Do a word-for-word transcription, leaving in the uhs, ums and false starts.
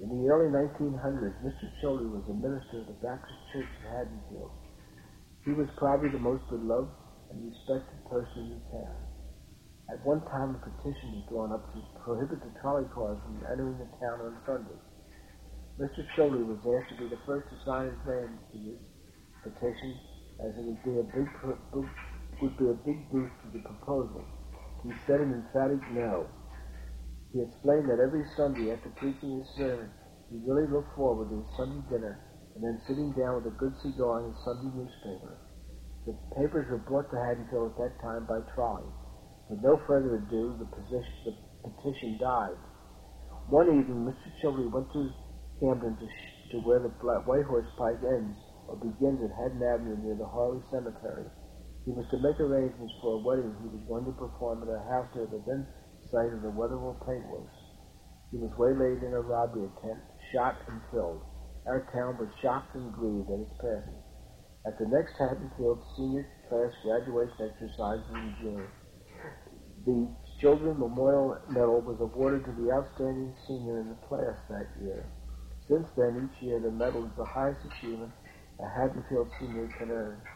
In the early nineteen hundreds, Mister Childrey was a minister of the Baptist Church at Haddonfield. He was probably the most beloved and respected person in the town. At one time, a petition was drawn up to prohibit the trolley cars from entering the town on Sundays. Mister Childrey was asked to be the first to sign his name to this petition, as it would be a big, would be a big boost to the proposal. He said an emphatic no. He explained that every Sunday after preaching his sermon, he really looked forward to his Sunday dinner and then sitting down with a good cigar and his Sunday newspaper. The papers were brought to Haddonfield at that time by trolley. With no further ado, the, position, the petition died. One evening, Mister Childrey went to Camden to, sh- to where the White Horse Pike ends or begins at Haddon Avenue near the Harley Cemetery. He was to make arrangements for a wedding he was going to perform at a house near the then site of the Weatherall Paintworks. He was waylaid in a robbery attempt, shot and killed. Our town was shocked and grieved at his passing. At the next Haddonfield senior class graduation exercises in June, the Children Memorial Medal was awarded to the outstanding senior in the class that year. Since then, each year, the medal is the highest achievement a Haddonfield senior can earn.